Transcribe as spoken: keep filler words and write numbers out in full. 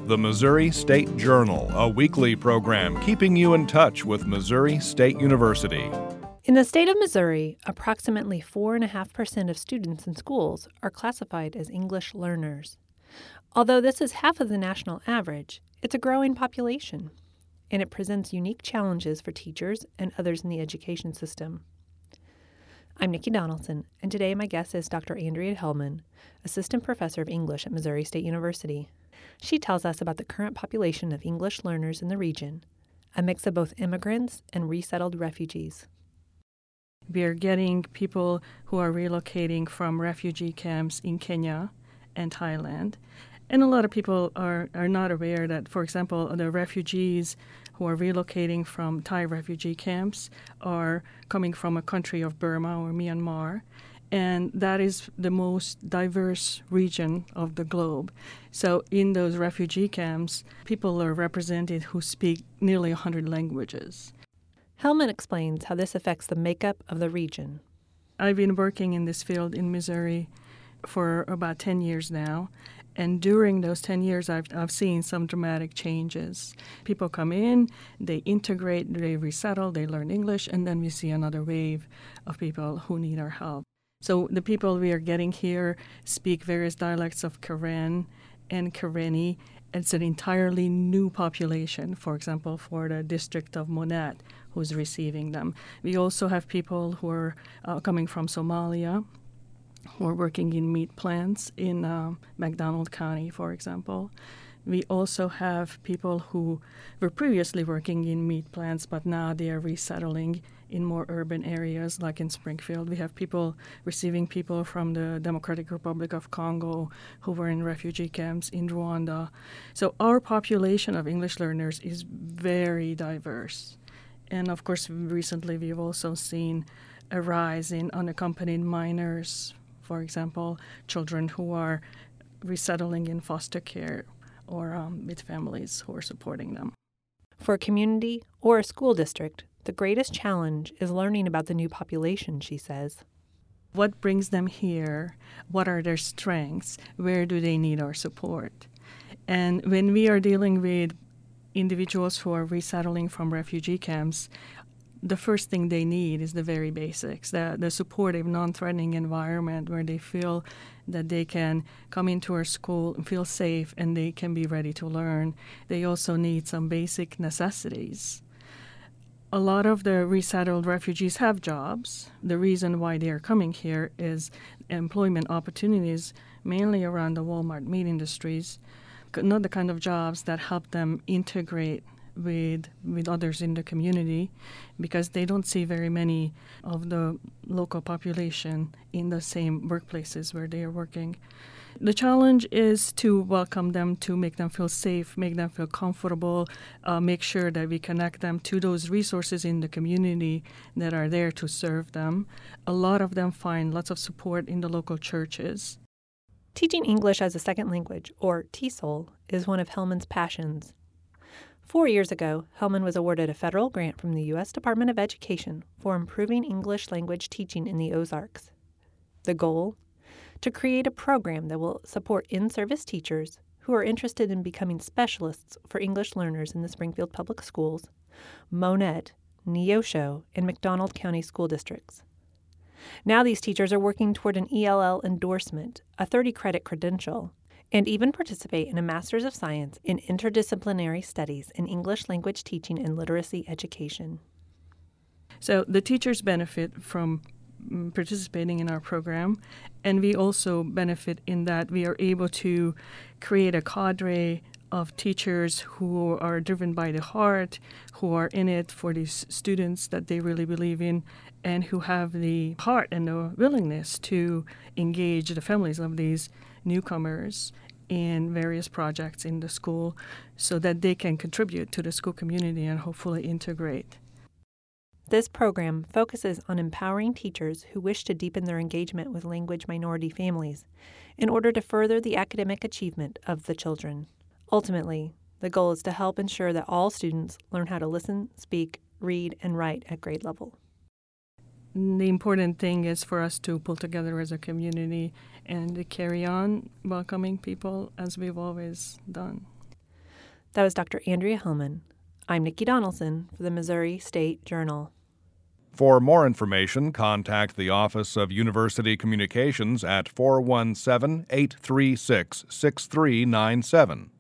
The Missouri State Journal, a weekly program keeping you in touch with Missouri State University. In the state of Missouri, approximately four point five percent of students in schools are classified as English learners. Although this is half of the national average, it's a growing population, and it presents unique challenges for teachers and others in the education system. I'm Nikki Donaldson, and today my guest is Doctor Andrea Hellman, Assistant Professor of English at Missouri State University. She tells us about the current population of English learners in the region, a mix of both immigrants and resettled refugees. We are getting people who are relocating from refugee camps in Kenya and Thailand. And a lot of people are, are not aware that, for example, the refugees who are relocating from Thai refugee camps are coming from a country of Burma or Myanmar. And that is the most diverse region of the globe. So in those refugee camps, people are represented who speak nearly one hundred languages. Hellman explains how this affects the makeup of the region. I've been working in this field in Missouri for about ten years now. And during those ten years, I've, I've seen some dramatic changes. People come in, they integrate, they resettle, they learn English, and then we see another wave of people who need our help. So the people we are getting here speak various dialects of Karen and Karenni. It's an entirely new population, for example, for the district of Monette, who's receiving them. We also have people who are uh, coming from Somalia, who are working in meat plants in uh, McDonald County, for example. We also have people who were previously working in meat plants, but now they are resettling in more urban areas, like in Springfield. We have people receiving people from the Democratic Republic of Congo who were in refugee camps in Rwanda. So our population of English learners is very diverse. And of course, recently we've also seen a rise in unaccompanied minors, for example, children who are resettling in foster care or um, with families who are supporting them. For a community or a school district, the greatest challenge is learning about the new population, she says. What brings them here? What are their strengths? Where do they need our support? And when we are dealing with individuals who are resettling from refugee camps, the first thing they need is the very basics, the, the supportive, non-threatening environment where they feel that they can come into our school and feel safe and they can be ready to learn. They also need some basic necessities. A lot of the resettled refugees have jobs. The reason why they are coming here is employment opportunities, mainly around the Walmart meat industries, not the kind of jobs that help them integrate with with others in the community, because they don't see very many of the local population in the same workplaces where they are working. The challenge is to welcome them, to make them feel safe, make them feel comfortable, uh, make sure that we connect them to those resources in the community that are there to serve them. A lot of them find lots of support in the local churches. Teaching English as a second language, or TESOL, is one of Hellman's passions. Four years ago, Hellman was awarded a federal grant from the U S Department of Education for improving English language teaching in the Ozarks. The goal? To create a program that will support in-service teachers who are interested in becoming specialists for English learners in the Springfield Public Schools, Monette, Neosho, and McDonald County school districts. Now these teachers are working toward an E L L endorsement, a thirty-credit credential, and even participate in a Master's of Science in Interdisciplinary Studies in English Language Teaching and Literacy Education. So the teachers benefit from participating in our program, and we also benefit in that we are able to create a cadre of teachers who are driven by the heart, who are in it for these students that they really believe in, and who have the heart and the willingness to engage the families of these newcomers in various projects in the school so that they can contribute to the school community and hopefully integrate. This program focuses on empowering teachers who wish to deepen their engagement with language minority families in order to further the academic achievement of the children. Ultimately, the goal is to help ensure that all students learn how to listen, speak, read, and write at grade level. The important thing is for us to pull together as a community and to carry on welcoming people as we've always done. That was Doctor Andrea Hellman. I'm Nikki Donaldson for the Missouri State Journal. For more information, contact the Office of University Communications at four one seven, eight three six, six three nine seven.